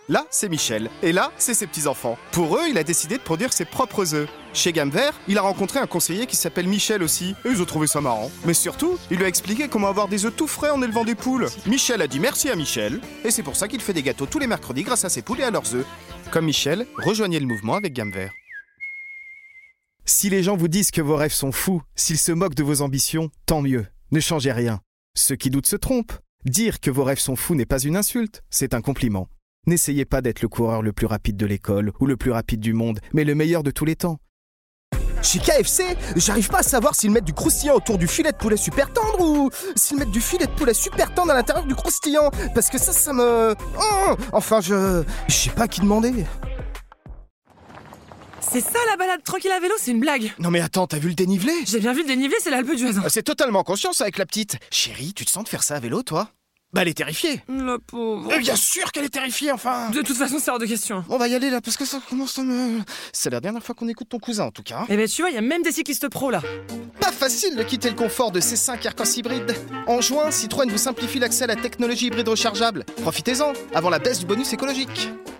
Là, c'est Michel. Et là, c'est ses petits-enfants. Pour eux, il a décidé de produire ses propres œufs. Chez Gamme Vert, il a rencontré un conseiller qui s'appelle Michel aussi. Et ils ont trouvé ça marrant. Mais surtout, il lui a expliqué comment avoir des œufs tout frais en élevant des poules. Michel a dit merci à Michel. Et c'est pour ça qu'il fait des gâteaux tous les mercredis grâce à ses poules et à leurs œufs. Comme Michel, rejoignez le mouvement avec Gamme Vert. Si les gens vous disent que vos rêves sont fous, s'ils se moquent de vos ambitions, tant mieux. Ne changez rien. Ceux qui doutent se trompent. Dire que vos rêves sont fous n'est pas une insulte, c'est un compliment. N'essayez pas d'être le coureur le plus rapide de l'école ou le plus rapide du monde, mais le meilleur de tous les temps. Chez KFC, j'arrive pas à savoir s'ils mettent du croustillant autour du filet de poulet super tendre ou s'ils mettent du filet de poulet super tendre à l'intérieur du croustillant. Parce que ça me... Enfin, je sais pas à qui demander. C'est ça la balade tranquille à vélo, c'est une blague. Non mais attends, t'as vu le dénivelé? J'ai bien vu le dénivelé, c'est l'Alpe d'Huez. C'est totalement conscience avec la petite. Chérie, tu te sens de faire ça à vélo, toi? Bah elle est terrifiée. La pauvre. Et bien sûr qu'elle est terrifiée, enfin. De toute façon, c'est hors de question. On va y aller là, parce que ça commence à me... C'est la dernière fois qu'on écoute ton cousin, en tout cas. Eh ben tu vois, il y a même des cyclistes pros là. Pas facile de quitter le confort de ces 5 Aircross hybrides. En juin, Citroën vous simplifie l'accès à la technologie hybride rechargeable. Profitez-en, avant la baisse du bonus écologique.